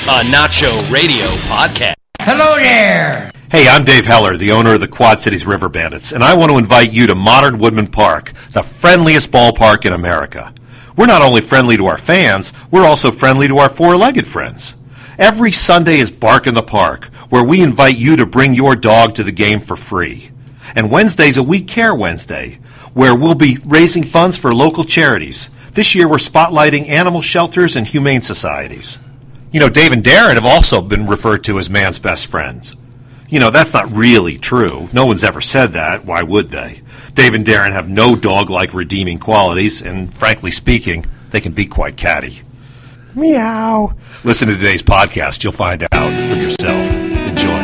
a Nacho Radio podcast. Hello there! Hey, I'm Dave Heller, the owner of the Quad Cities River Bandits, and I want to invite you to Modern Woodman Park, the friendliest ballpark in America. We're not only friendly to our fans, we're also friendly to our four-legged friends. Every Sunday is Bark in the Park, where we invite you to bring your dog to the game for free. And Wednesday's a We Care Wednesday, where we'll be raising funds for local charities. This year we're spotlighting animal shelters and humane societies. You know, Dave and Darren have also been referred to as man's best friends. You know, that's not really true. No one's ever said that. Why would they? Dave and Darren have no dog-like redeeming qualities, and frankly speaking, they can be quite catty. Meow. Listen to today's podcast. You'll find out for yourself. Enjoy.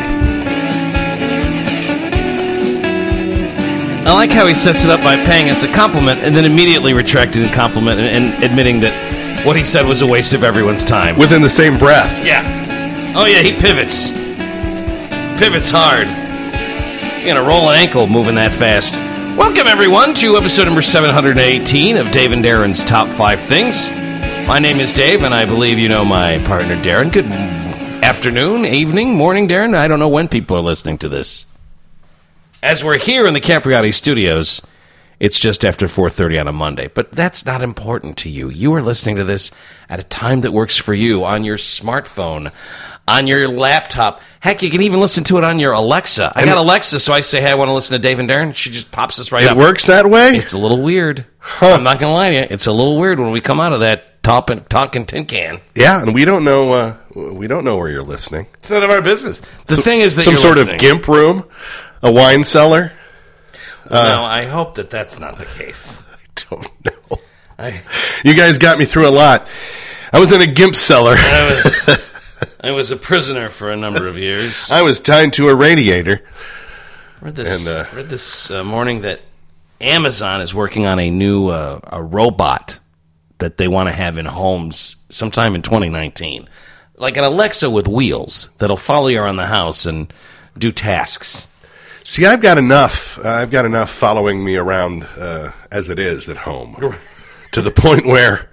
I like how he sets it up by paying us a compliment and then immediately retracting the compliment and admitting that what he said was a waste of everyone's time. Within the same breath. Yeah. Oh, yeah, he pivots. Pivots hard. You're going to roll an ankle moving that fast. Welcome, everyone, to episode number 718 of Dave and Darren's Top 5 Things. My name is Dave, and I believe you know my partner, Darren. Good afternoon, evening, morning, Darren. I don't know when people are listening to this. As we're here in the Capriati Studios, it's just after 4:30 on a Monday. But that's not important to you. You are listening to this at a time that works for you on your smartphone, on your laptop. Heck, you can even listen to it on your Alexa. I got Alexa, so I say, hey, I want to listen to Dave and Darren. She just pops us right up. It works that way? It's a little weird. Huh. I'm not going to lie to you. It's a little weird when we come out of that talking tin can. Yeah, and we don't know where you're listening. It's none of our business. The thing is that some you're sort listening. of gimp room, a wine cellar. No, I hope that that's not the case. I don't know. You guys got me through a lot. I was in a gimp cellar. I was a prisoner for a number of years. I was tied to a radiator. I read this morning that Amazon is working on a new a robot that they want to have in homes sometime in 2019. Like an Alexa with wheels that'll follow you around the house and do tasks. See, I've got enough following me around as it is at home, to the point where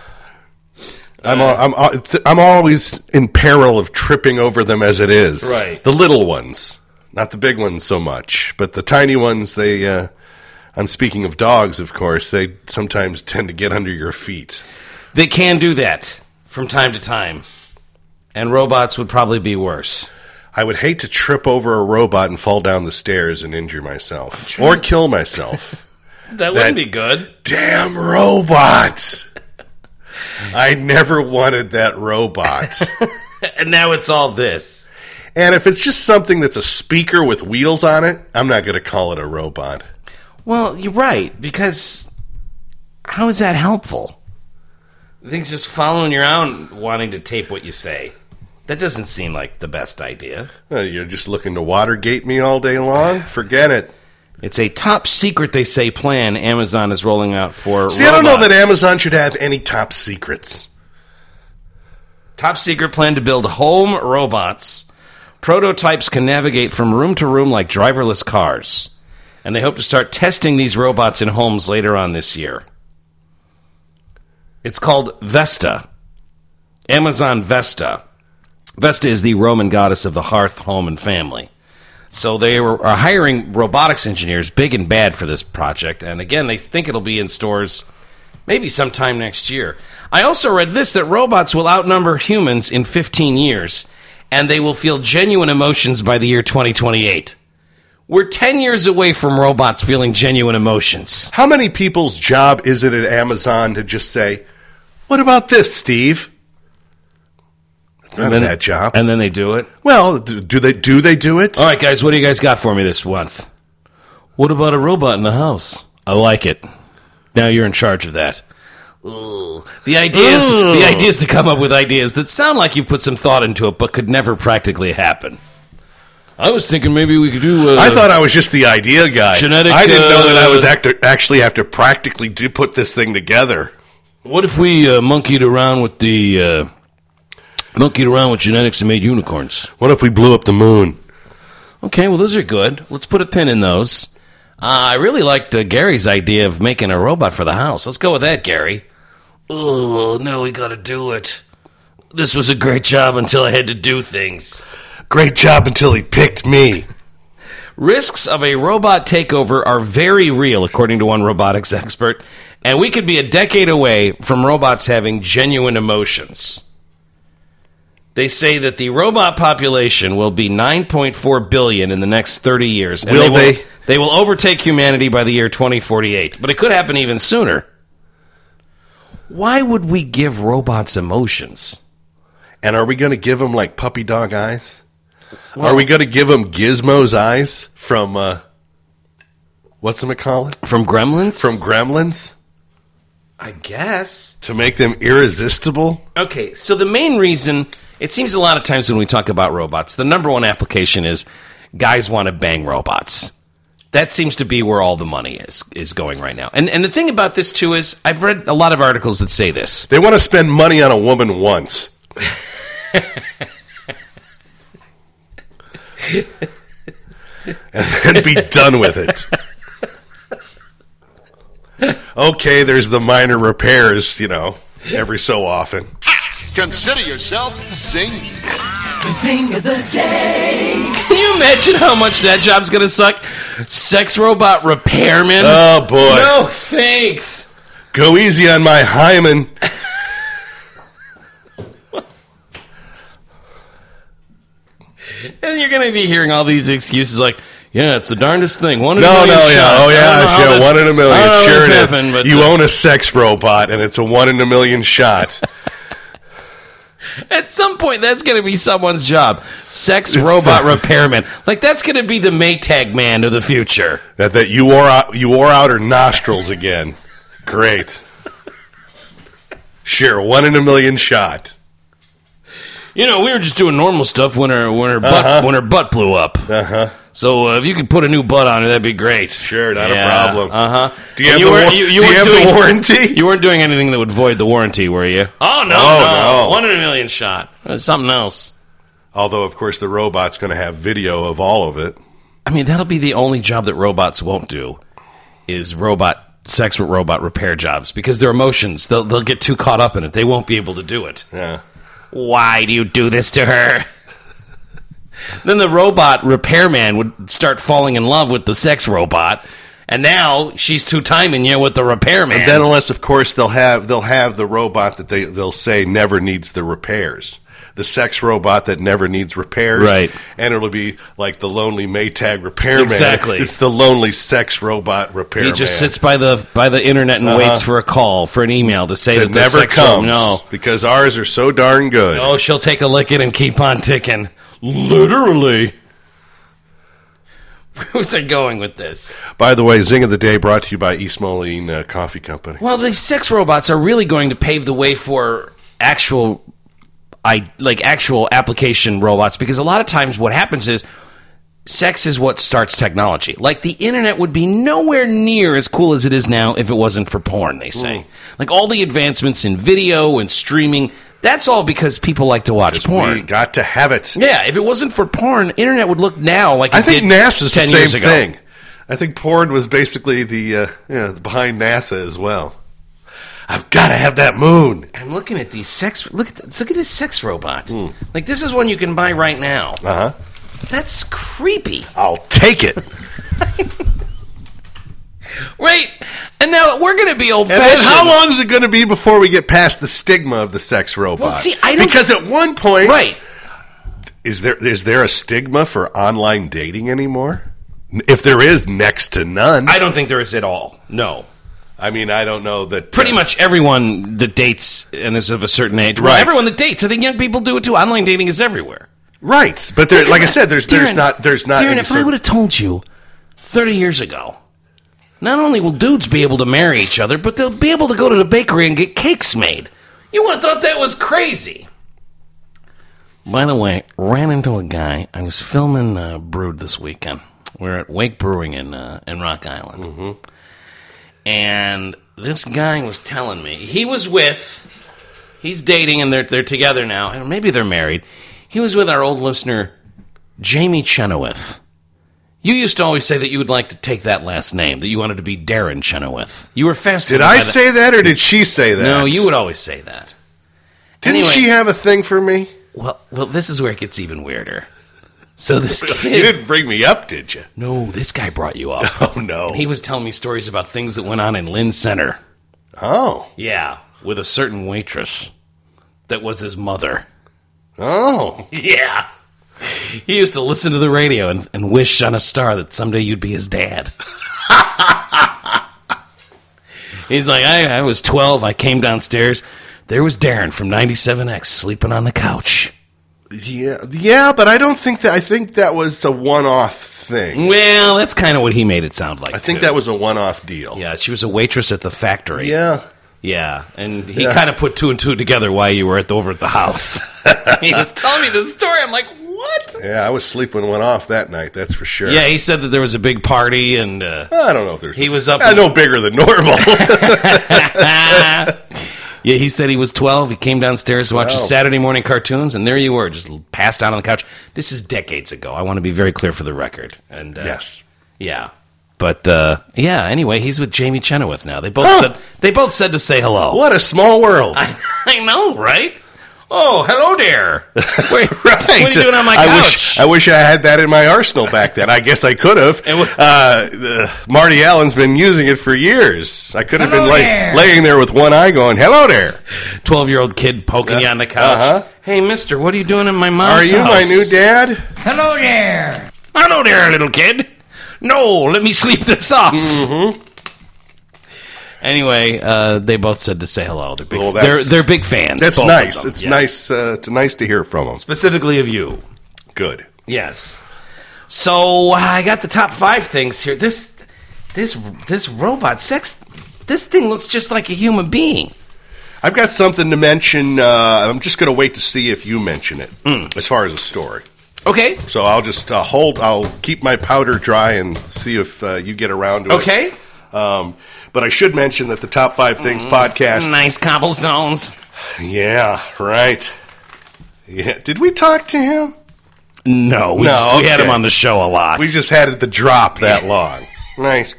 I'm always in peril of tripping over them as it is. Right. The little ones, not the big ones so much, but the tiny ones. I'm speaking of dogs, of course. They sometimes tend to get under your feet. They can do that from time to time, and robots would probably be worse. I would hate to trip over a robot and fall down the stairs and injure myself. Or kill myself. That wouldn't be good. Damn robot! I never wanted that robot. And now it's all this. And if it's just something that's a speaker with wheels on it, I'm not going to call it a robot. Well, you're right, because how is that helpful? Things just following you around wanting to tape what you say. That doesn't seem like the best idea. You're just looking to Watergate me all day long? Forget it. It's a top secret, they say, plan Amazon is rolling out for robots. I don't know that Amazon should have any top secrets. Top secret plan to build home robots. Prototypes can navigate from room to room like driverless cars. And they hope to start testing these robots in homes later on this year. It's called Vesta. Amazon Vesta. Vesta is the Roman goddess of the hearth, home, and family. So they are hiring robotics engineers, big and bad, for this project. And again, they think it'll be in stores maybe sometime next year. I also read this, that robots will outnumber humans in 15 years, and they will feel genuine emotions by the year 2028. We're 10 years away from robots feeling genuine emotions. How many people's job is it at Amazon to just say, what about this, Steve? It's not a bad job. And then they do it? Well, do they do it? All right, guys, what do you guys got for me this month? What about a robot in the house? I like it. Now you're in charge of that. Ugh. The idea is to come up with ideas that sound like you've put some thought into it, but could never practically happen. I was thinking maybe we could do... I thought I was just the idea guy. I didn't know that I was actually have to practically put this thing together. What if we monkeyed around with genetics and made unicorns? What if we blew up the moon? Okay, well, those are good. Let's put a pin in those. I really liked Gary's idea of making a robot for the house. Let's go with that, Gary. Oh, no, we got to do it. This was a great job until I had to do things. Great job until he picked me. Risks of a robot takeover are very real, according to one robotics expert, and we could be a decade away from robots having genuine emotions. They say that the robot population will be 9.4 billion in the next 30 years. And Will they? They will overtake humanity by the year 2048, but it could happen even sooner. Why would we give robots emotions? And are we going to give them like puppy dog eyes? Are we going to give them Gizmo's eyes from, whatchamacallit? From Gremlins? From Gremlins? I guess. To make them irresistible? Okay, so the main reason, it seems a lot of times when we talk about robots, the number one application is guys want to bang robots. That seems to be where all the money is going right now. And the thing about this, too, is I've read a lot of articles that say this. They want to spend money on a woman once. And then be done with it. Okay, there's the minor repairs, every so often. Consider yourself zinged. The zing of the day. Can you imagine how much that job's going to suck? Sex robot repairman? Oh, boy. No, thanks. Go easy on my hymen. And you're going to be hearing all these excuses like, yeah, it's the darndest thing. One in a No, million shot. yeah. Oh, yeah. 1 in a million. I don't know Sure how it this is. happened, but You own a sex robot, and it's a 1 in a million shot. At some point, that's going to be someone's job. Sex robot repairman. Like, that's going to be the Maytag man of the future. That you wore out her nostrils again. Great. Sure, 1 in a million shot. We were just doing normal stuff when her butt blew up. Uh-huh. So if you could put a new butt on her, that'd be great. Sure, not a problem. Uh-huh. Do you have the warranty? You weren't doing anything that would void the warranty, were you? Oh, no. 1 in a million shot. Something else. Although, of course, the robot's going to have video of all of it. I mean, that'll be the only job that robots won't do, is sex robot repair jobs, because their emotions, they'll get too caught up in it. They won't be able to do it. Yeah. Why do you do this to her? Then the robot repairman would start falling in love with the sex robot, and now she's two-timing you with the repairman. And then, unless, of course, they'll have the robot that they'll say never needs the repairs. The sex robot that never needs repairs. Right. And it'll be like the lonely Maytag repairman. Exactly. It's the lonely sex robot repairman. He just sits by the internet and waits for a call, for an email to say that the never sex comes. No. Because ours are so darn good. Oh, she'll take a licking and keep on ticking. Literally. Where's I going with this? By the way, Zing of the Day brought to you by East Moline Coffee Company. Well, the sex robots are really going to pave the way for actual application robots, because a lot of times what happens is sex is what starts technology. Like, the internet would be nowhere near as cool as it is now if it wasn't for porn, they say. Like, all the advancements in video and streaming, that's all because people like to watch porn. We got to have it. Yeah, if it wasn't for porn, internet would look now like I it think did NASA's 10 the years same ago. thing. I think porn was basically the behind NASA as well. I've got to have that moon. I'm looking at these look at this sex robot. Like, this is one you can buy right now. Uh-huh. That's creepy. I'll take it. Right. And now we're going to be And old-fashioned. then how long is it going to be before we get past the stigma of the sex robot? Well, see, I don't... Because at one point... Right. Is there a stigma for online dating anymore? If there is, next to none. I don't think there is at all. No. I mean, I don't know that... Pretty much everyone that dates and is of a certain age. Well, Right. everyone that dates. I think young people do it too. Online dating is everywhere. Right. But there, like I said, there's not... Darren, any if I would have told you 30 years ago, not only will dudes be able to marry each other, but they'll be able to go to the bakery and get cakes made. You would have thought that was crazy. By the way, ran into a guy. I was filming Brood this weekend. We're at Wake Brewing in Rock Island. Mm-hmm. And this guy was telling me, he's dating and they're together now, and maybe they're married. He was with our old listener, Jamie Chenoweth. You used to always say that you would like to take that last name, that you wanted to be Darren Chenoweth. You were fascinated. Did I say that, or did she say that? No, you would always say that. Didn't she have a thing for me? Well, this is where it gets even weirder. So this kid... You didn't bring me up, did you? No, this guy brought you up. Oh, no. He was telling me stories about things that went on in Lynn Center. Oh. Yeah, with a certain waitress that was his mother. Oh. Yeah. He used to listen to the radio and wish on a star that someday you'd be his dad. He's like, I was 12. I came downstairs. There was Darren from 97X sleeping on the couch. Yeah, but I don't think that. I think that was a one-off thing. Well, that's kind of what he made it sound like. I think that was a one-off deal. Yeah, she was a waitress at the factory. Yeah. Yeah, and he kind of put two and two together while you were over at the house. He was telling me this story. I'm like, what? Yeah, I was sleeping one off that night, that's for sure. Yeah, he said that there was a big party, and... I don't know if there's... He was up... no bigger than normal. Yeah, he said he was 12. He came downstairs to watch his Saturday morning cartoons, and there you were, just passed out on the couch. This is decades ago. I want to be very clear for the record. And yes. Yeah. But, anyway, he's with Jamie Chenoweth now. They both said to say hello. What a small world. I know, right? Oh, hello there. Wait, right. What are you doing on my couch? I wish I had that in my arsenal back then. I guess I could have. Marty Allen's been using it for years. I could have been laying there with one eye going, hello there. 12-year-old kid poking you on the couch. Uh-huh. Hey, mister, what are you doing in my mom's house? Are you my new dad? Hello there. Hello there, little kid. No, let me sleep this off. Mm-hmm. Anyway, they both said to say hello. They're big, they're big fans. That's nice. It's nice. It's nice to hear from them. Specifically of you. Good. Yes. So I got the top 5 things here. This robot sex. This thing looks just like a human being. I've got something to mention. I'm just going to wait to see if you mention it as far as a story. Okay. So I'll just I'll keep my powder dry and see if you get around to it. Okay. But I should mention that the Top 5 Things podcast... Nice cobblestones. Yeah, right. Yeah. Did we talk to him? No, we had him on the show a lot. We just had it to drop that long. Nice.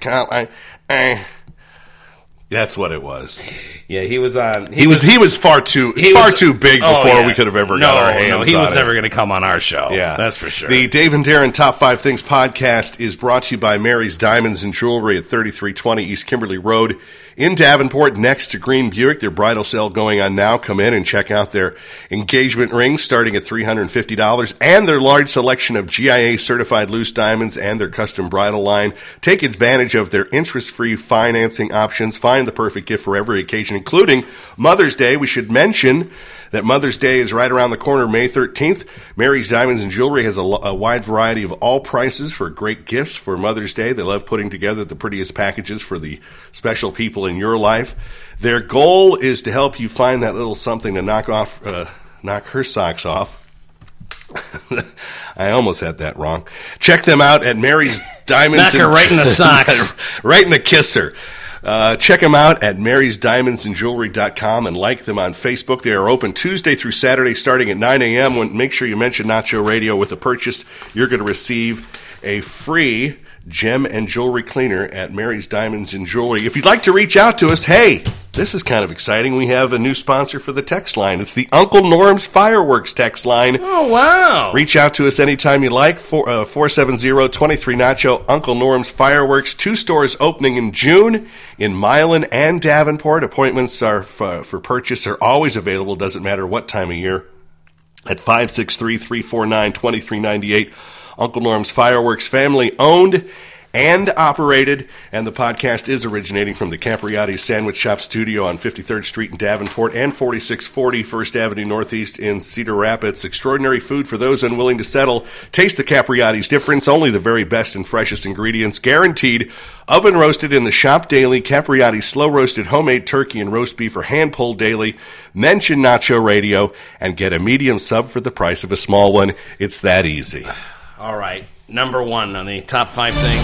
That's what it was. Yeah, he was on. He was far too big before we could have ever got our hands on it. He was never going to come on our show. Yeah, that's for sure. The Dave and Darren Top 5 Things podcast is brought to you by Mary's Diamonds and Jewelry at 3320 East Kimberly Road in Davenport, next to Green Buick. Their bridal sale going on now. Come in and check out their engagement rings starting at $350 and their large selection of GIA certified loose diamonds and their custom bridal line. Take advantage of their interest-free financing options. Find the perfect gift for every occasion, including Mother's Day. We should mention that Mother's Day is right around the corner, May 13th. Mary's Diamonds and Jewelry has a wide variety of all prices for great gifts for Mother's Day. They love putting together the prettiest packages for the special people in your life. Their goal is to help you find that little something to knock her socks off. I almost had that wrong. Check them out at Mary's Diamonds. Knock her right in the socks. Right in the kisser. Check them out at marysdiamondsandjewelry.com and like them on Facebook. They are open Tuesday through Saturday starting at 9 a.m. Make sure you mention Nacho Radio with a purchase. You're going to receive a free gem and jewelry cleaner at Mary's Diamonds and Jewelry. If you'd like to reach out to us, hey, this is kind of exciting. We have a new sponsor for the text line. It's the Uncle Norm's Fireworks text line. Oh, wow. Reach out to us anytime you like. 470-23-NACHO, Uncle Norm's Fireworks. 2 stores opening in June in Milan and Davenport. Appointments are for purchase are always available. Doesn't matter what time of year. At 563-349-2398. Uncle Norm's Fireworks, family owned and operated, and the podcast is originating from the Capriati Sandwich Shop studio on 53rd Street in Davenport and 4640 First Avenue Northeast in Cedar Rapids. Extraordinary food for those unwilling to settle. Taste the Capriati's difference. Only the very best and freshest ingredients, guaranteed. Oven roasted in the shop daily. Capriati slow roasted homemade turkey and roast beef are hand pulled daily. Mention Nacho Radio and get a medium sub for the price of a small one. It's that easy. All right. Number 1 on the top 5 things.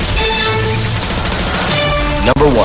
Number 1.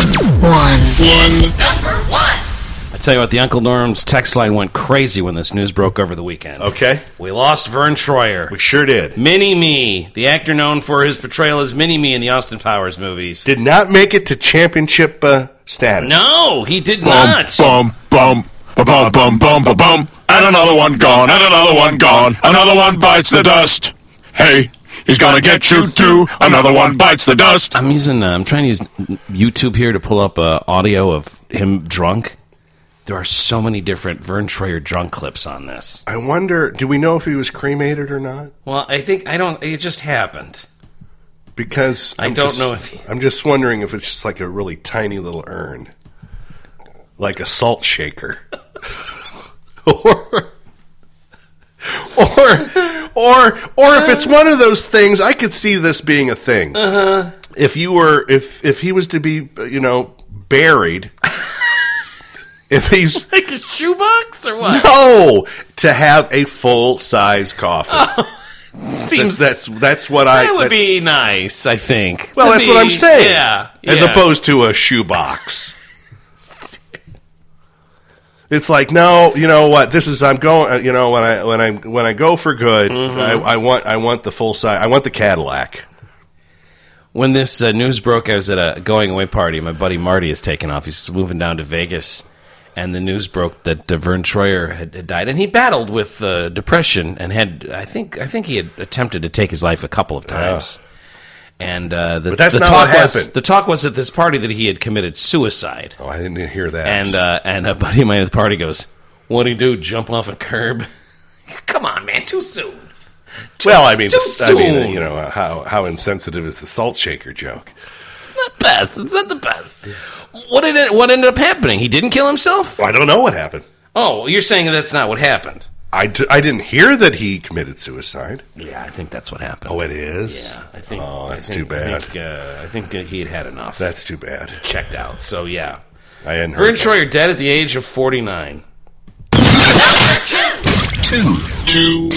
Number 1. I tell you what, the Uncle Norm's text line went crazy when this news broke over the weekend. Okay. We lost Vern Troyer. We sure did. Mini-Me, the actor known for his portrayal as Mini-Me in the Austin Powers movies. Did not make it to championship status. No, he did not. Bum. Ba-bum, bum, bum, ba-bum. And another one gone, and another one gone. Another one bites the dust. Hey, he's gonna get you too. Another one bites the dust. I'm trying to use YouTube here to pull up audio of him drunk. There are so many different Vern Troyer drunk clips on this. I wonder, do we know if he was cremated or not? Well, it just happened. Because I don't know if he... I'm just wondering if it's just like a really tiny little urn. Like a salt shaker. or if it's one of those things, I could see this being a thing. Uh-huh. If he was to be, buried, if he's like a shoebox or what? No, to have a full size coffin. Seems that's what that would be nice, I think. Well, that's what I'm saying. Yeah, as opposed to a shoebox. It's like, no, you know what? This is when I go for good, I want the full size. I want the Cadillac. When this news broke, I was at a going away party. My buddy Marty is taking off. He's moving down to Vegas, and the news broke that Vern Troyer had died, and he battled with depression and had I think he had attempted to take his life a couple of times. And but that's not what happened. The talk was at this party that he had committed suicide. Oh, I didn't hear that. And a buddy of mine at the party goes, "What'd he do? Jump off a curb?" Come on, man, too soon. Too soon. How insensitive is the salt shaker joke? It's not best. It's not the best. What ended up happening? He didn't kill himself? I don't know what happened. Oh, you're saying that's not what happened? I didn't hear that he committed suicide. Yeah, I think that's what happened. Oh, it is? Yeah, I think. Oh, that's too bad. I think he had enough. That's too bad. Checked out. So, yeah. I hadn't heard Vern Troyer dead at the age of 49. Two.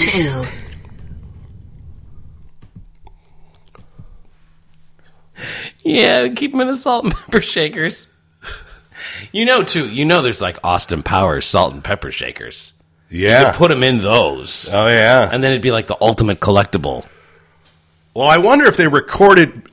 Yeah, keep him in the salt and pepper shakers. There's like Austin Powers salt and pepper shakers. Yeah. You could put him in those. Oh, yeah. And then it'd be like the ultimate collectible. Well, I wonder if he recorded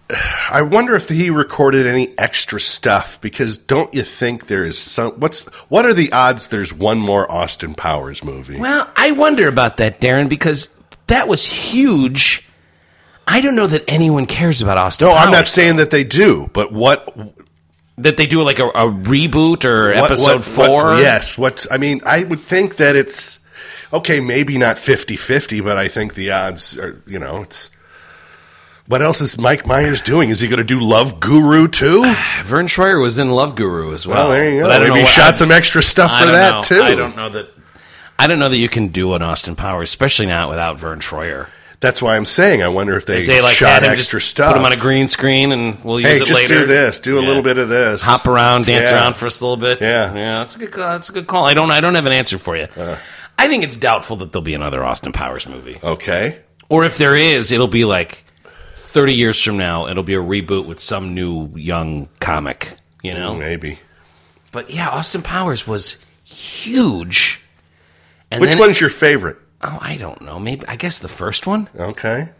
any extra stuff, because don't you think there is what are the odds there's one more Austin Powers movie? Well, I wonder about that, Darren, because that was huge. I don't know that anyone cares about Austin Powers. No, I'm not saying that they do, but what... That they do like a reboot or episode 4? Yes. I would think that it's... Okay, maybe not 50-50, but I think the odds are, it's... What else is Mike Myers doing? Is he going to do Love Guru too? Vern Troyer was in Love Guru as well. Well, there you go. Maybe he shot some extra stuff for that too. I don't know that you can do an Austin Powers, especially not without Vern Troyer. That's why I'm saying I wonder if they like shot had him extra just stuff. Put him on a green screen and we'll use it just later. do this. Do a little bit of this. Hop around, dance around for us a little bit. Yeah. That's a good call. I don't have an answer for you. I think it's doubtful that there'll be another Austin Powers movie. Okay. Or if there is, it'll be like 30 years from now. It'll be a reboot with some new young comic. Maybe. But yeah, Austin Powers was huge. And Which one's your favorite? Oh, I don't know. Maybe I guess the first one. Okay.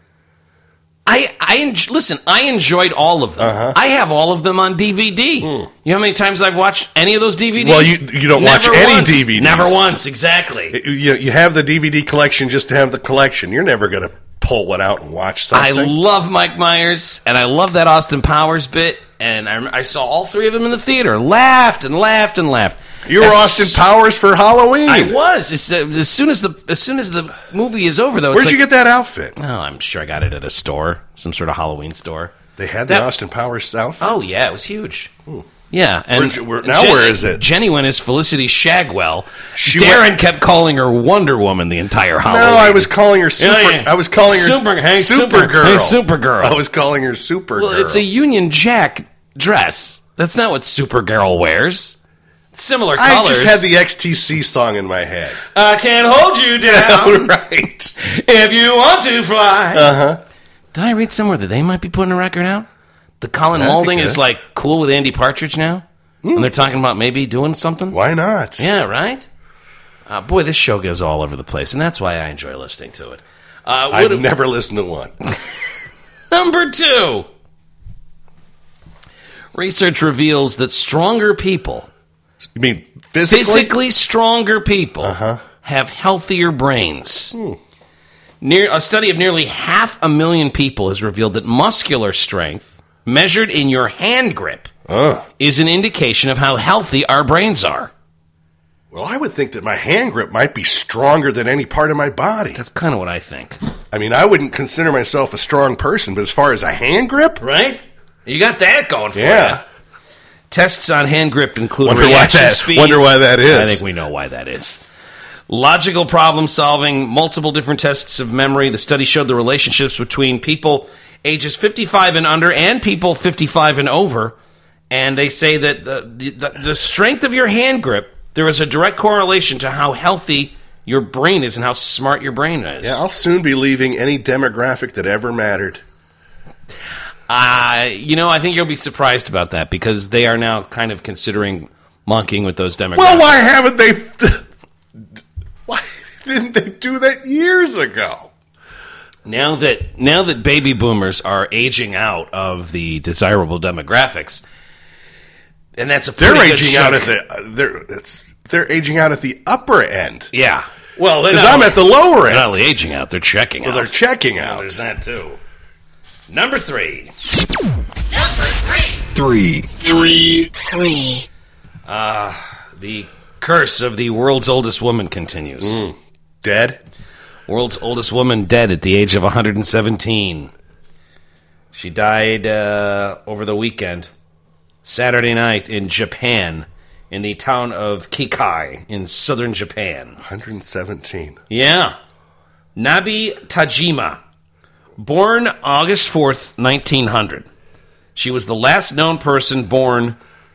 I enjoyed all of them. Uh-huh. I have all of them on DVD. You know how many times I've watched any of those DVDs? Well, you don't watch any DVDs. Never once, exactly. You have the DVD collection just to have the collection. You're never going to pull one out and watch something. I love Mike Myers, and I love that Austin Powers bit, and I saw all three of them in the theater. Laughed and laughed and laughed. You were Austin Powers for Halloween. I was. As soon as the movie is over, though. Where'd you get that outfit? Oh, I'm sure I got it at a store, some sort of Halloween store. They had the Austin Powers outfit? Oh, yeah, it was huge. Yeah. And where is it? Jenny went as Felicity Shagwell. Darren kept calling her Wonder Woman the entire Halloween. No, I was calling her I was calling her Supergirl. Hey, Supergirl. I was calling her Supergirl. Well, it's a Union Jack dress. That's not what Supergirl wears. Similar colors. I just had the XTC song in my head. I can't hold you down. Right. If you want to fly. Uh-huh. Did I read somewhere that they might be putting a record out? The Colin Moulding is like cool with Andy Partridge now? And they're talking about maybe doing something? Why not? Yeah, right? Boy, this show goes all over the place, and that's why I enjoy listening to it. I've never listened to one. Number 2. Research reveals that stronger people... You mean Physically stronger people have healthier brains. A study of nearly 500,000 people has revealed that muscular strength, measured in your hand grip, is an indication of how healthy our brains are. Well, I would think that my hand grip might be stronger than any part of my body. That's kind of what I think. I mean, I wouldn't consider myself a strong person, but as far as a hand grip? Right? You got that going for you. Yeah. Tests on hand grip include Wonder reaction speed. Wonder why that is. I think we know why that is. Logical problem solving, multiple different tests of memory. The study showed the relationships between people ages 55 and under and people 55 and over. And they say that the strength of your hand grip, there is a direct correlation to how healthy your brain is and how smart your brain is. Yeah, I'll soon be leaving any demographic that ever mattered. I think you'll be surprised about that because they are now kind of considering monkeying with those demographics. Well, why haven't they? Why didn't they do that years ago? Now that baby boomers are aging out of the desirable demographics, and that's a pretty they're good aging chunk. out at they're aging out at the upper end. Yeah. Well, because I'm at the lower they're end. not only aging out; they're checking out. Well, they're checking out. There's that too. Number 3. Three. The curse of the world's oldest woman continues. Dead? World's oldest woman dead at the age of 117. She died over the weekend, Saturday night in Japan, in the town of Kikai in southern Japan. 117. Yeah. Nabi Tajima, born August 4th, 1900. She was the last known person born...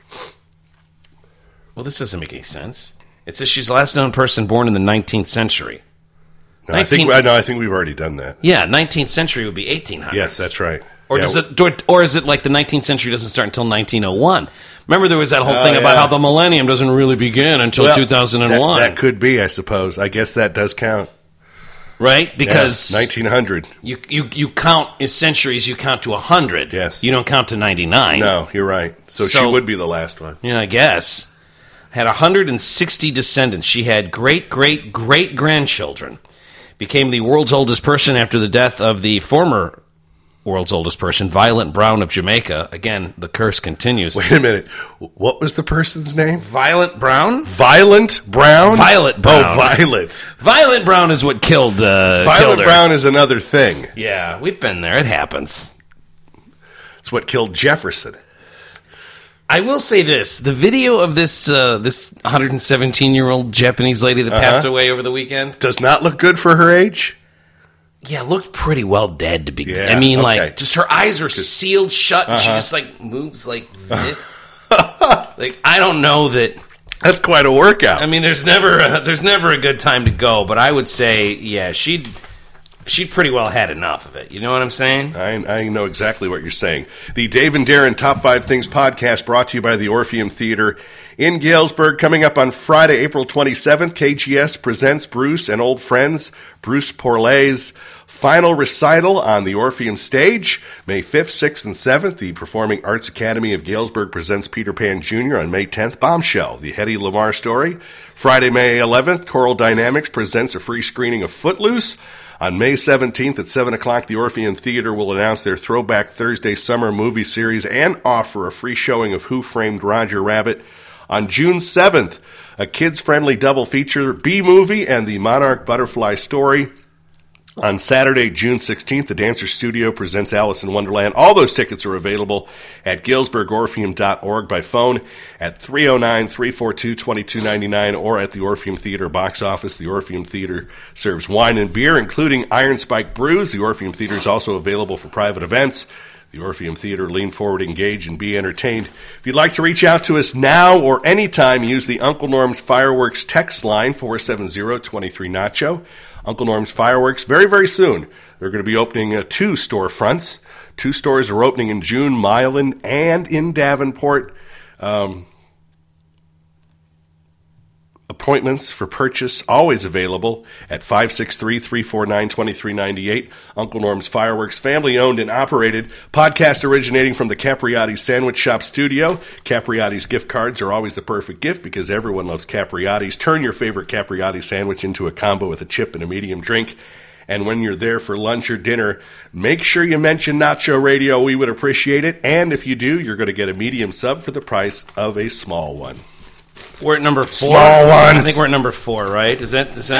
Well, this doesn't make any sense. It says she's the last known person born in the 19th century. No, I think we've already done that. Yeah, 19th century would be 1800s. Yes, that's right. Or yeah. is it like the 19th century doesn't start until 1901? Remember there was that whole thing about how the millennium doesn't really begin until 2001. That could be, I suppose. I guess that does count. Right? Because 1900. You count in centuries, you count to 100. Yes. You don't count to 99. No, you're right. So she would be the last one. Yeah, I guess. Had 160 descendants. She had great-great-great-grandchildren. Became the world's oldest person after the death of the former world's oldest person, Violet Brown of Jamaica. Again, the curse continues. Wait a minute. What was the person's name? Violet Brown? Violent Brown? Violet Brown. Oh, Violet. Violet Brown is what killed Violet Brown is another thing. Yeah, we've been there. It happens. It's what killed Jefferson. I will say this. The video of this 117-year-old Japanese lady that passed away over the weekend does not look good for her age. Yeah, looked pretty well dead to be. Yeah, I mean, like, just her eyes are sealed shut, and she just, like, moves like this. Like, I don't know that... That's quite a workout. I mean, there's never a good time to go, but I would say, yeah, she'd pretty well had enough of it. You know what I'm saying? I know exactly what you're saying. The Dave and Darren Top 5 Things podcast brought to you by the Orpheum Theater in Galesburg. Coming up on Friday, April 27th, KGS presents Bruce and old friends, Bruce Pourlet's final recital on the Orpheum stage. May 5th, 6th, and 7th, the Performing Arts Academy of Galesburg presents Peter Pan Jr. On May 10th, Bombshell, the Hedy Lamarr story. Friday, May 11th, Choral Dynamics presents a free screening of Footloose. On May 17th at 7 o'clock, the Orpheum Theater will announce their Throwback Thursday summer movie series and offer a free showing of Who Framed Roger Rabbit. On June 7th, a kids-friendly double feature, B-Movie and the Monarch Butterfly Story. On Saturday, June 16th, the Dancer Studio presents Alice in Wonderland. All those tickets are available at GalesburgOrpheum.org by phone at 309-342-2299 or at the Orpheum Theater box office. The Orpheum Theater serves wine and beer, including Iron Spike brews. The Orpheum Theater is also available for private events. The Orpheum Theater, lean forward, engage, and be entertained. If you'd like to reach out to us now or anytime, use the Uncle Norm's Fireworks text line, 470-23-NACHO. Uncle Norm's Fireworks, very, very soon. They're going to be opening 2 storefronts. 2 stores are opening in June, Milan and in Davenport. Appointments for purchase always available at 563-349-2398. Uncle Norm's Fireworks, family owned and operated. Podcast originating from the Capriati's Sandwich Shop studio. Capriati's gift cards are always the perfect gift because everyone loves Capriati's. Turn your favorite Capriati sandwich into a combo with a chip and a medium drink. And when you're there for lunch or dinner, make sure you mention Nacho Radio. We would appreciate it. And if you do, you're going to get a medium sub for the price of a small one. We're at number 4. Small ones. I think we're at number 4, right? Is that 4.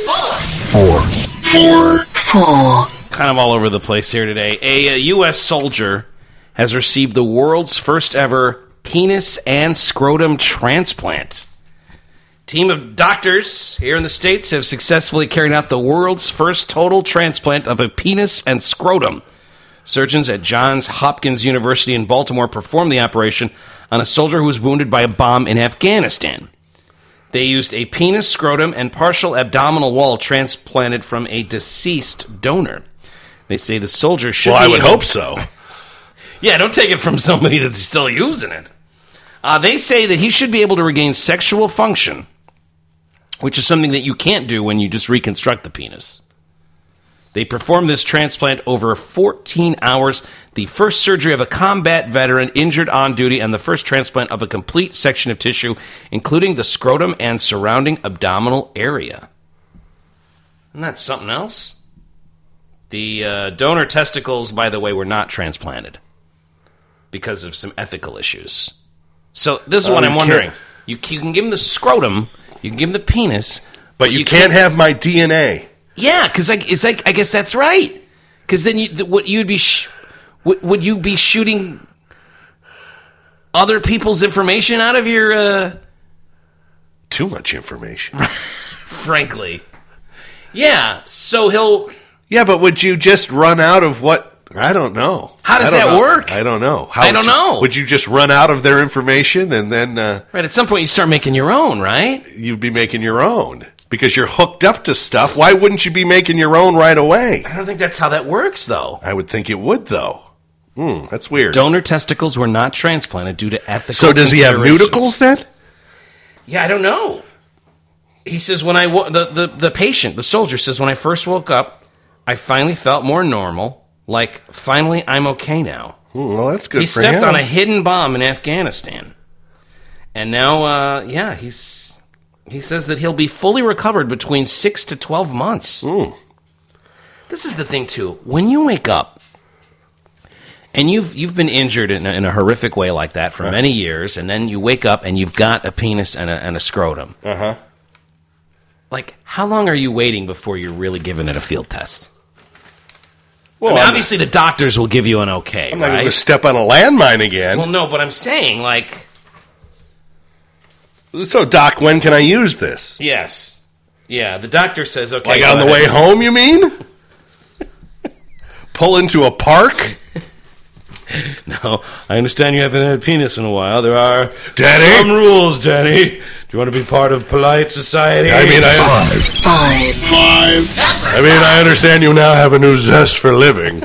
kind of all over the place here today? A U.S. soldier has received the world's first ever penis and scrotum transplant. Team of doctors here in the States have successfully carried out the world's first total transplant of a penis and scrotum. Surgeons at Johns Hopkins University in Baltimore performed the operation on a soldier who was wounded by a bomb in Afghanistan. They used a penis, scrotum, and partial abdominal wall transplanted from a deceased donor. They say the soldier should Well, be I would able- hope so. Yeah, don't take it from somebody that's still using it. They say that he should be able to regain sexual function, which is something that you can't do when you just reconstruct the penis. They performed this transplant over 14 hours, the first surgery of a combat veteran injured on duty, and the first transplant of a complete section of tissue, including the scrotum and surrounding abdominal area. Isn't that something else? The donor testicles, by the way, were not transplanted because of some ethical issues. So this is what I'm wondering. You can give him the scrotum, you can give him the penis, But you can't have my DNA. Yeah, because I guess that's right. Because then would you be shooting other people's information out of your? Too much information. Frankly, yeah. So he'll. Yeah, but would you just run out of what? I don't know. How does I don't that know. work? I don't know. I don't know. Would you just run out of their information and then Right, at some point you start making your own, right? you'd be making your own? Because you're hooked up to stuff. Why wouldn't you be making your own right away? I don't think that's how that works, though. I would think it would, though. That's weird. Donor testicles were not transplanted due to ethical So does he have considerations. nudicles then? Yeah, I don't know. He says, the patient, the soldier says, when I first woke up, I finally felt more normal. Like, finally, I'm okay now. Well, that's good He for stepped him. on a hidden bomb in Afghanistan. And now, he says that he'll be fully recovered between 6 to 12 months. This is the thing, too. When you wake up, and you've been injured in a horrific way like that for many years, and then you wake up and you've got a penis and a scrotum. Uh-huh. Like, how long are you waiting before you're really giving it a field test? Well, I mean, I'm obviously the doctors will give you an okay, not going right? to step on a landmine again. Well, no, but I'm saying, like, So, Doc, when can I use this? yes. Yeah, the doctor says, okay. Like go on the ahead. way home, you mean? Pull into a park? No, I understand you haven't had a penis in a while. There are Danny? some rules, Danny. Do you want to be part of polite society? I mean, I understand you now have a new zest for living.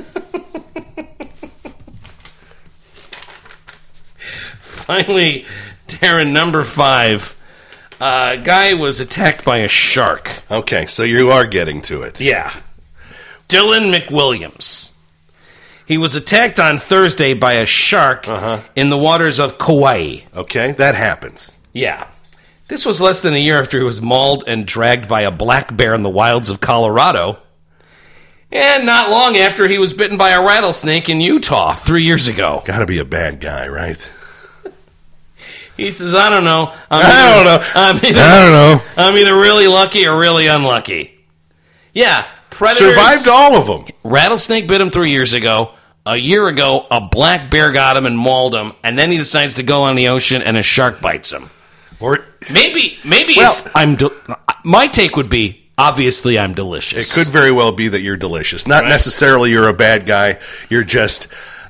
Finally, Darren, number 5. A guy was attacked by a shark. Okay, so you are getting to it. Yeah. Dylan McWilliams. He was attacked on Thursday by a shark in the waters of Kauai. Okay, that happens. Yeah. This was less than a year after he was mauled and dragged by a black bear in the wilds of Colorado. And not long after he was bitten by a rattlesnake in Utah 3 years ago. Gotta be a bad guy, right? He says, I don't know. I don't know. I'm either really lucky or really unlucky. Yeah, predators. Survived all of them. Rattlesnake bit him 3 years ago. A year ago, a black bear got him and mauled him. And then he decides to go on the ocean and a shark bites him. Or Maybe Well- it's... my take would be, obviously I'm delicious. it could very well be that you're delicious. Not necessarily you're a bad guy. You're just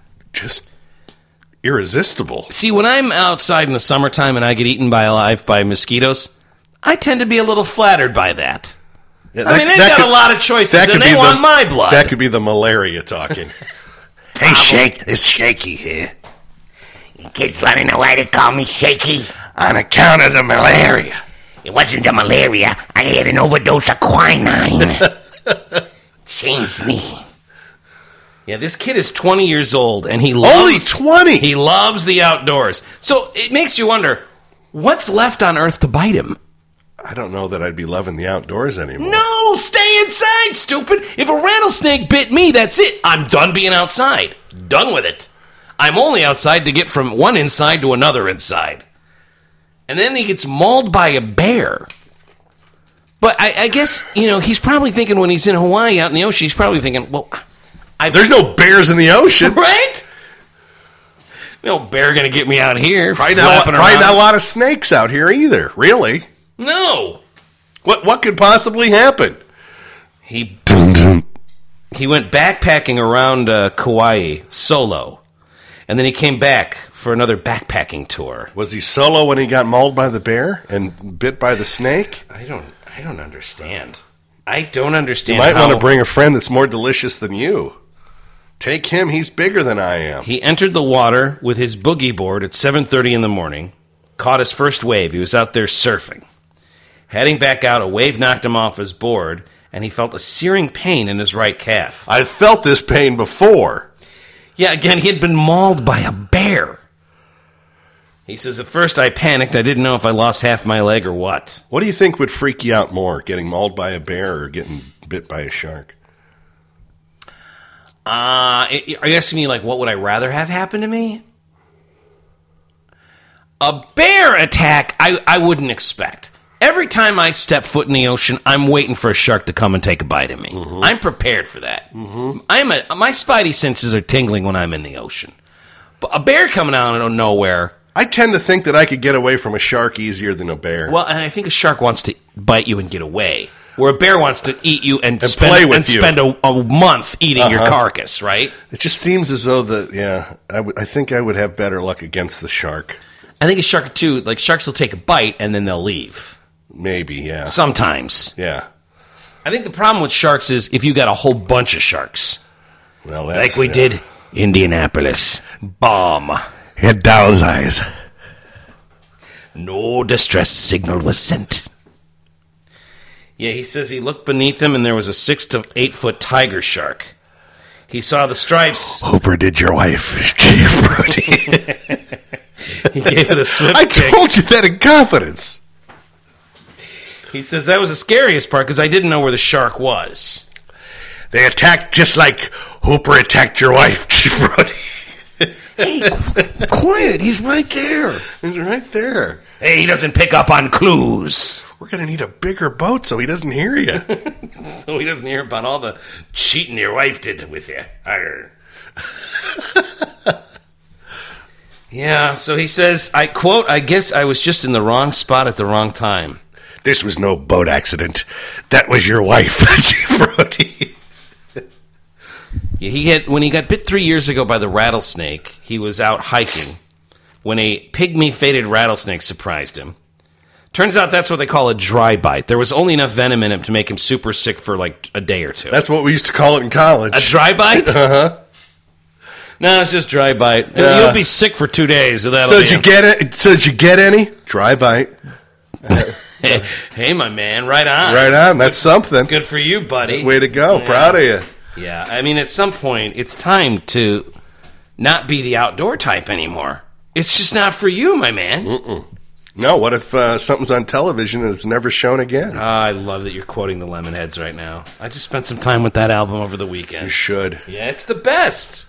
irresistible. See, when I'm outside in the summertime and I get eaten by mosquitoes, I tend to be a little flattered by that. Yeah, I mean, they've got a lot of choices, and they want my blood. That could be the malaria talking. Hey, Shake, it's Shaky here. You kids want to know why they call me Shaky? On account of the malaria. It wasn't the malaria. I had an overdose of quinine. Changed me. Yeah, this kid is 20 years old, and he loves... Only 20? He loves the outdoors. So it makes you wonder, what's left on Earth to bite him? I don't know that I'd be loving the outdoors anymore. No, stay inside, stupid. If a rattlesnake bit me, that's it. I'm done being outside. Done with it. I'm only outside to get from one inside to another inside. And then he gets mauled by a bear. But I guess, he's probably thinking when he's in Hawaii out in the ocean, he's probably thinking, well... There's no bears in the ocean. Right? No bear going to get me out here. Probably not a lot of snakes out here either, really. No. What could possibly happen? He went backpacking around Kauai solo. And then he came back for another backpacking tour. Was he solo when he got mauled by the bear and bit by the snake? I don't understand. I don't understand. You might want to bring a friend that's more delicious than you. Take him. He's bigger than I am. He entered the water with his boogie board at 7:30 in the morning, caught his first wave. He was out there surfing. Heading back out, a wave knocked him off his board, and he felt a searing pain in his right calf. I've felt this pain before. Yeah, again, he had been mauled by a bear. He says, at first I panicked. I didn't know if I lost half my leg or what. What do you think would freak you out more, getting mauled by a bear or getting bit by a shark? Are you asking me, what would I rather have happen to me? A bear attack, I wouldn't expect. Every time I step foot in the ocean, I'm waiting for a shark to come and take a bite of me. Mm-hmm. I'm prepared for that. Mm-hmm. My spidey senses are tingling when I'm in the ocean. But a bear coming out of nowhere... I tend to think that I could get away from a shark easier than a bear. Well, and I think a shark wants to bite you and get away, where a bear wants to eat you and spend a month eating your carcass, right? It just seems as though I think I would have better luck against the shark. I think a shark, too, sharks will take a bite and then they'll leave. Maybe, yeah. Sometimes. Yeah. I think the problem with sharks is if you got a whole bunch of sharks. Well, like we did Indianapolis. Bomb. Had doll's eyes. No distress signal was sent. Yeah, he says he looked beneath him and there was a 6 to 8 foot tiger shark. He saw the stripes. Hooper did your wife. He gave it a swift kick. I told you that in confidence. He says that was the scariest part because I didn't know where the shark was. They attacked just like Hooper attacked your wife, Chief Brody. Hey, quiet. He's right there. He's right there. Hey, he doesn't pick up on clues. We're going to need a bigger boat so he doesn't hear you. So he doesn't hear about all the cheating your wife did with you. Yeah, so he says, I quote, I guess I was just in the wrong spot at the wrong time. This was no boat accident. That was your wife, Chief Brody. Yeah, when he got bit 3 years ago by the rattlesnake, he was out hiking when a pygmy-faded rattlesnake surprised him. Turns out that's what they call a dry bite. There was only enough venom in him to make him super sick for a day or two. That's what we used to call it in college. A dry bite? Uh-huh. No, it's just dry bite. You'll be sick for 2 days. So did you get it? So did you get any? Dry bite. Hey, my man, right on. Right on. That's something. Good for you, buddy. Way to go. Yeah. Proud of you. Yeah, I mean, at some point, it's time to not be the outdoor type anymore. It's just not for you, my man. Mm-mm. No, what if something's on television and it's never shown again? I love that you're quoting the Lemonheads right now. I just spent some time with that album over the weekend. You should. Yeah, it's the best.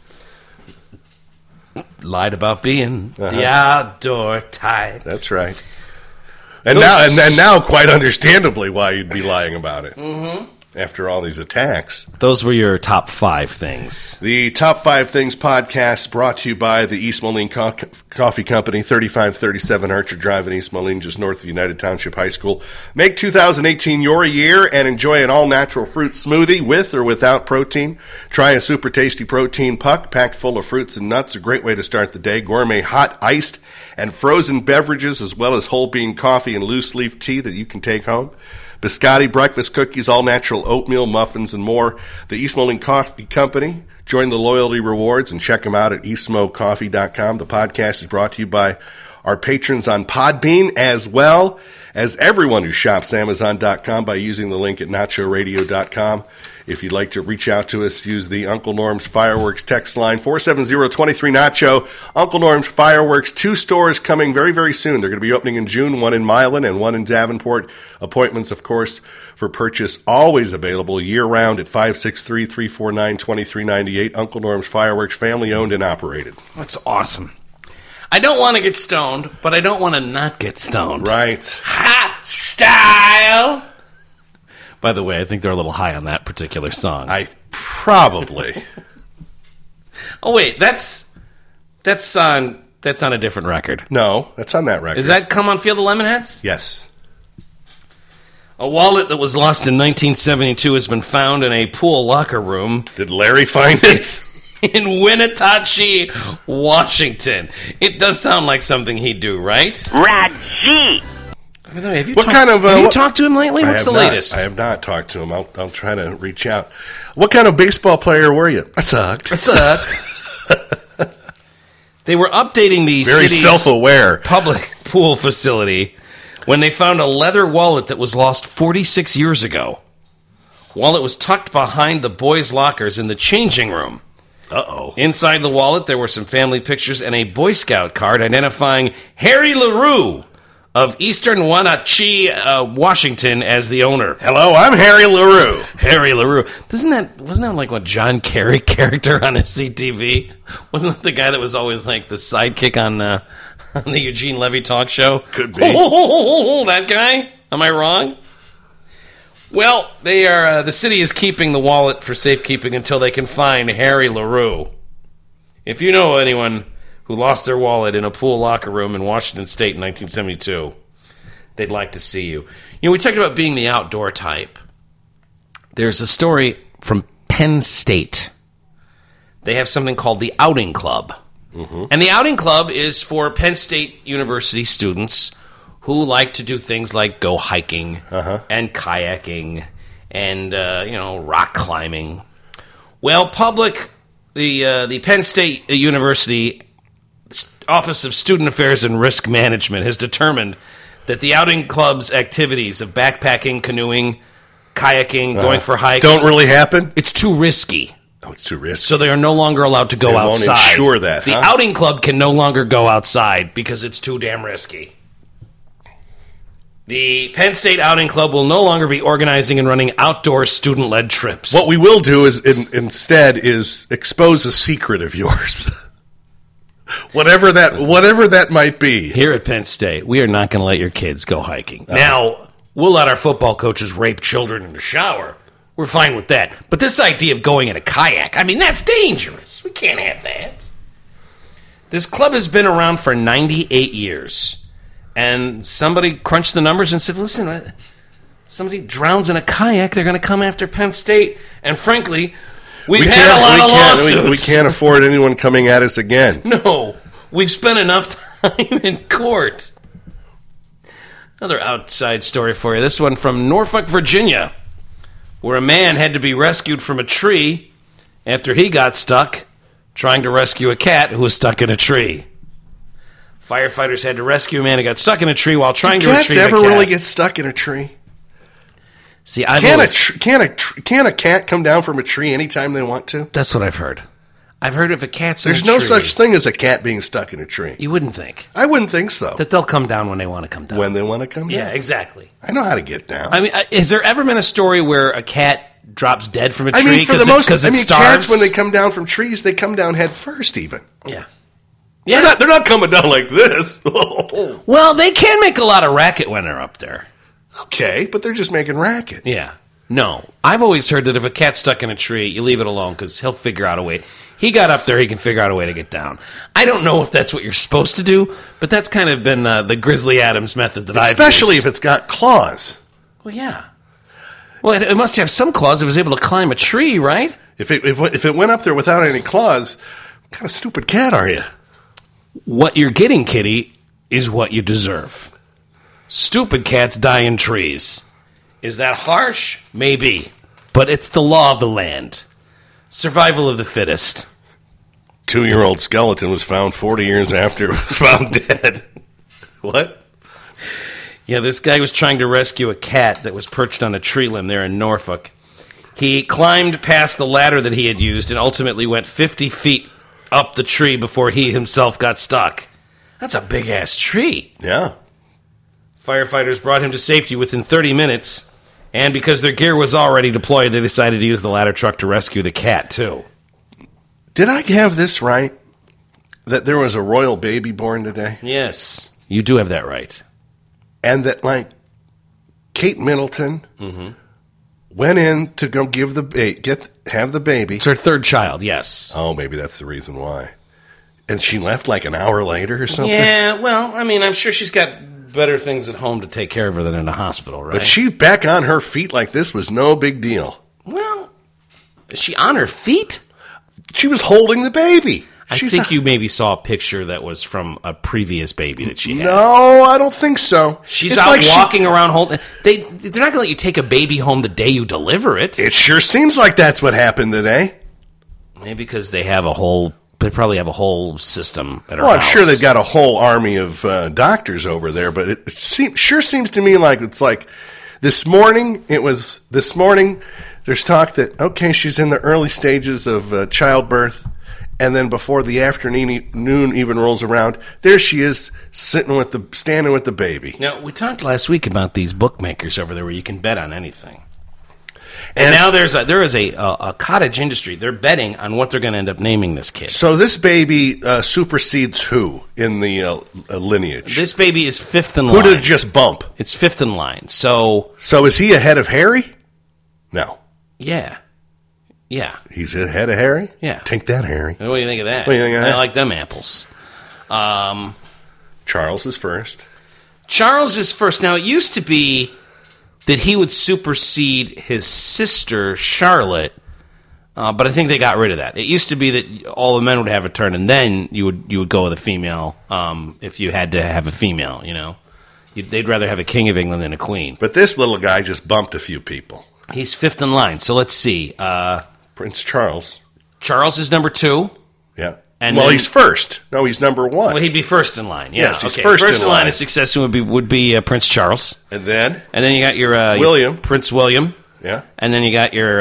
Lied about being the outdoor type. That's right. And now, quite understandably, why you'd be lying about it. Mm-hmm. After all these attacks. Those were your top 5 things. The Top 5 Things podcast brought to you by the East Moline Coffee Company, 3537 Archer Drive in East Moline, just north of United Township High School. Make 2018 your year and enjoy an all-natural fruit smoothie with or without protein. Try a super tasty protein puck packed full of fruits and nuts, a great way to start the day. Gourmet hot, iced, and frozen beverages, as well as whole bean coffee and loose leaf tea that you can take home. Biscotti, breakfast cookies, all-natural oatmeal, muffins, and more. The East Moline Coffee Company. Join the loyalty rewards and check them out at eastmocoffee.com. The podcast is brought to you by our patrons on Podbean, as well as everyone who shops Amazon.com by using the link at NachoRadio.com. If you'd like to reach out to us, use the Uncle Norm's Fireworks text line, 470-23-NACHO. Uncle Norm's Fireworks, 2 stores coming very, very soon. They're going to be opening in June, one in Milan and one in Davenport. Appointments, of course, for purchase always available year-round at 563-349-2398. Uncle Norm's Fireworks, family-owned and operated. That's awesome. I don't want to get stoned, but I don't want to not get stoned. Right. Ha! Style! By the way, I think they're a little high on that particular song. Probably. Oh, wait, that's on a different record. No, that's on that record. Is that Come on Feel the Lemonheads? Yes. A wallet that was lost in 1972 has been found in a pool locker room. Did Larry find it? In Winnetachee, Washington. It does sound like something he'd do, right? Raji! Have you talked to him lately? What's the latest? I have not talked to him. I'll try to reach out. What kind of baseball player were you? I sucked. They were updating the Very city's self-aware public pool facility when they found a leather wallet that was lost 46 years ago. Wallet was tucked behind the boys' lockers in the changing room. Uh-oh. Inside the wallet, there were some family pictures and a Boy Scout card identifying Harry LaRue of Eastern Wenatchee, Washington, as the owner. Hello, I'm Harry LaRue. Harry LaRue. Wasn't that like what John Kerry character on SCTV? Wasn't that the guy that was always like the sidekick on the Eugene Levy talk show? Could be. That guy? Am I wrong? Well, they are. The city is keeping the wallet for safekeeping until they can find Harry LaRue. If you know anyone who lost their wallet in a pool locker room in Washington State in 1972, they'd like to see you. You know, we talked about being the outdoor type. There's a story from Penn State. They have something called the Outing Club. Mm-hmm. And the Outing Club is for Penn State University students who like to do things like go hiking and kayaking and, rock climbing. Well, the Penn State University Office of Student Affairs and Risk Management has determined that the Outing Club's activities of backpacking, canoeing, kayaking, going for hikes don't really happen? It's too risky. Oh, it's too risky. So they are no longer allowed to go outside. Won't ensure that, The Outing Club can no longer go outside because it's too damn risky. The Penn State Outing Club will no longer be organizing and running outdoor student-led trips. What we will do is instead expose a secret of yours. Whatever that might be. Here at Penn State, we are not going to let your kids go hiking. Now, we'll let our football coaches rape children in the shower. We're fine with that. But this idea of going in a kayak, that's dangerous. We can't have that. This club has been around for 98 years. And somebody crunched the numbers and said, listen, somebody drowns in a kayak, they're going to come after Penn State. And frankly, we've had a lot of lawsuits. We can't afford anyone coming at us again. No, we've spent enough time in court. Another outside story for you. This one from Norfolk, Virginia, where a man had to be rescued from a tree after he got stuck trying to rescue a cat who was stuck in a tree. Firefighters had to rescue a man who got stuck in a tree while trying to retrieve a cat. Cats ever really get stuck in a tree? See, can a cat come down from a tree anytime they want to? That's what I've heard. I've heard if a cat's in a tree... There's no such thing as a cat being stuck in a tree. You wouldn't think. I wouldn't think so. That they'll come down when they want to come down. When they want to come down? Yeah, exactly. I know how to get down. Has there ever been a story where a cat drops dead from a tree because it starves? Cats, when they come down from trees, they come down head first even. Yeah. Yeah. They're not coming down like this. Well, they can make a lot of racket when they're up there. Okay, but they're just making racket. Yeah. No. I've always heard that if a cat's stuck in a tree, you leave it alone because he'll figure out a way. He got up there, he can figure out a way to get down. I don't know if that's what you're supposed to do, but that's kind of been the Grizzly Adams method that I've used. Especially if it's got claws. Well, yeah. Well, it must have some claws if it was able to climb a tree, right? If it went up there without any claws, what kind of stupid cat are you? What you're getting, kitty, is what you deserve. Stupid cats die in trees. Is that harsh? Maybe. But it's the law of the land. Survival of the fittest. 2-year-old skeleton was found 40 years after it was found dead. What? Yeah, this guy was trying to rescue a cat that was perched on a tree limb there in Norfolk. He climbed past the ladder that he had used and ultimately went 50 feet up the tree before he himself got stuck. That's a big-ass tree. Yeah. Firefighters brought him to safety within 30 minutes, and because their gear was already deployed, they decided to use the ladder truck to rescue the cat, too. Did I have this right? That there was a royal baby born today? Yes, you do have that right. And that, like, Kate Middleton went in to go give have the baby. It's her third child, yes. Oh, maybe that's the reason why. And she left like an hour later or something? Yeah, well, I mean, I'm sure she's got better things at home to take care of her than in a hospital, right? But she back on her feet like this was no big deal. Well, is she on her feet? She was holding the baby. I think you maybe saw a picture that was from a previous baby that she had. No, I don't think so. She's out like walking around holding... They're not going to let you take a baby home the day you deliver it. It sure seems like that's what happened today. Maybe because they have a whole... They probably have a whole system at her house. I'm sure they've got a whole army of doctors over there, but it sure seems to me like it's like this morning, there's talk that, okay, she's in the early stages of childbirth, and then before the afternoon even rolls around, there she is standing with the baby. Now, we talked last week about these bookmakers over there where you can bet on anything. And now there is a cottage industry. They're betting on what they're going to end up naming this kid. So this baby supersedes who in the lineage? This baby is fifth in line. Who did it just bump? It's fifth in line. So is he ahead of Harry? No. Yeah. He's ahead of Harry? Yeah. Take that, Harry. What do you think of that? What do you think of that? I like them apples. Charles is first. Charles is first. Now, it used to be that he would supersede his sister, Charlotte, but I think they got rid of that. It used to be that all the men would have a turn, and then you would go with a female if you had to have a female, you know. They'd rather have a king of England than a queen. But this little guy just bumped a few people. He's fifth in line, so let's see. Prince Charles. Charles is number 2. Yeah. And he's first. No, he's number 1. Well, he'd be first in line. Yeah. Yes, he's first in line of success would be Prince Charles. And then you got your William. Prince William. Yeah. And then you got your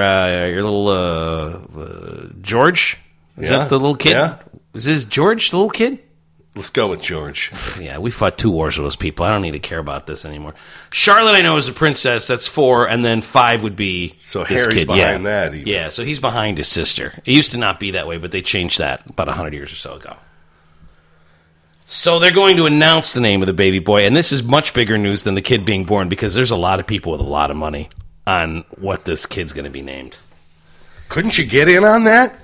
little George. Is that the little kid? Yeah. Is this George, the little kid? Let's go with George. Yeah, we fought 2 wars with those people. I don't need to care about this anymore. Charlotte, I know, is a princess. That's 4. And then 5 would be so this Harry's kid. behind that. Even. Yeah, so he's behind his sister. It used to not be that way, but they changed that about 100 years or so ago. So they're going to announce the name of the baby boy. And this is much bigger news than the kid being born because there's a lot of people with a lot of money on what this kid's going to be named. Couldn't you get in on that?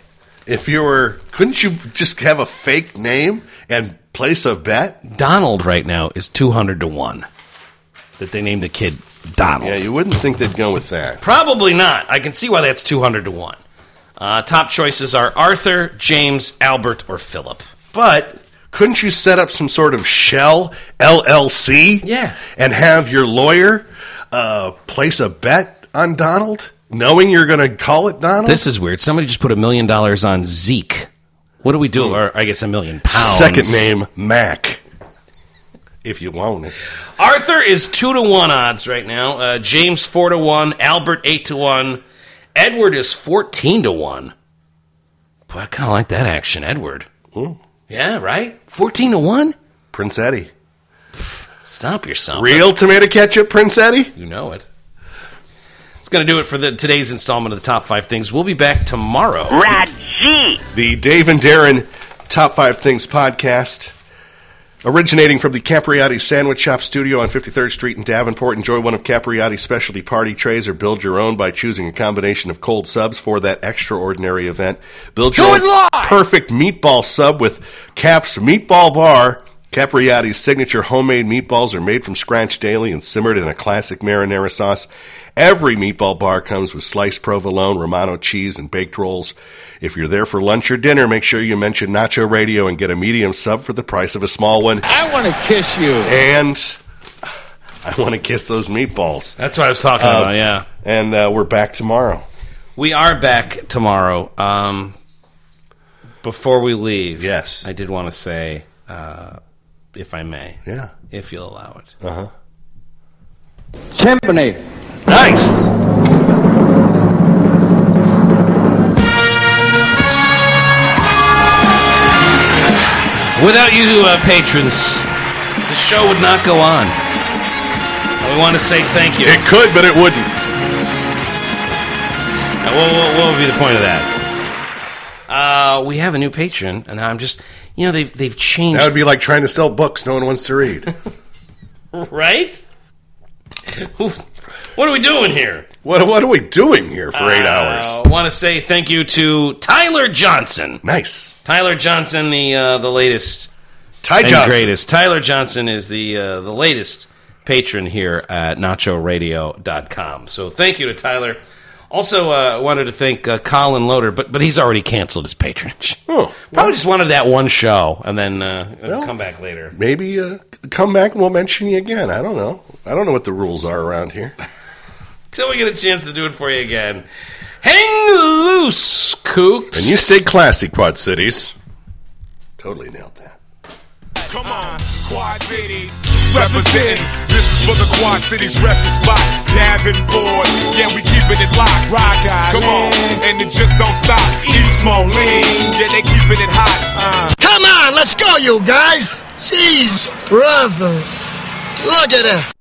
Couldn't you just have a fake name and place a bet? Donald right now is 200 to 1 that they named the kid Donald. Yeah, you wouldn't think they'd go with that. Probably not. I can see why that's 200 to 1. Top choices are Arthur, James, Albert, or Philip. But couldn't you set up some sort of shell LLC? Yeah. And have your lawyer place a bet on Donald, knowing you're going to call it Donald? This is weird. Somebody just put $1 million on Zeke. What do we do? Or I guess £1 million. Second name, Mac. If you want it. Arthur is 2 to 1 odds right now. James 4 to 1. Albert 8 to 1. Edward is 14 to 1. Boy, I kind of like that action, Edward. Ooh. Yeah, right? 14 to 1? Prince Eddie. Stop yourself. Real tomato ketchup, Prince Eddie? You know it. It's going to do it for today's installment of the Top 5 Things. We'll be back tomorrow. Raji! The Dave and Darren Top 5 Things podcast, originating from the Capriati Sandwich Shop studio on 53rd Street in Davenport. Enjoy one of Capriati's specialty party trays or build your own by choosing a combination of cold subs for that extraordinary event. Build your own perfect meatball sub with Cap's Meatball Bar. Capriati's signature homemade meatballs are made from scratch daily and simmered in a classic marinara sauce. Every meatball bar comes with sliced provolone, Romano cheese, and baked rolls. If you're there for lunch or dinner, make sure you mention Nacho Radio and get a medium sub for the price of a small one. I want to kiss you. And I want to kiss those meatballs. That's what I was talking about, yeah. And we're back tomorrow. We are back tomorrow. Before we leave, yes, I did want to say, if I may. Yeah. If you'll allow it. Uh-huh. Timpani. Nice. Without you patrons, the show would not go on. We want to say thank you. It could, but it wouldn't. Now, what would be the point of that? We have a new patron, and I'm just, they've changed. That would be like trying to sell books no one wants to read. Right? What are we doing here? What are we doing here for 8 hours? I want to say thank you to Tyler Johnson. Nice. Tyler Johnson, the latest Ty and Johnson. greatest. Tyler Johnson is the latest patron here at NachoRadio.com. So thank you to Tyler. Also, wanted to thank Colin Loader, but he's already canceled his patronage. Oh, Probably just wanted that one show and then come back later. Maybe come back and we'll mention you again. I don't know. I don't know what the rules are around here. Till we get a chance to do it for you again. Hang loose, kooks. And you stay classy, Quad Cities. Totally nailed that. Come on, Quad Cities, representing. This is for the Quad Cities repping spot. Davenport, yeah, we keeping it locked. Rock guys, come on, and it just don't stop. East Moline, yeah, they keeping it hot. Come on, let's go, you guys. Jeez, brother. Look at that.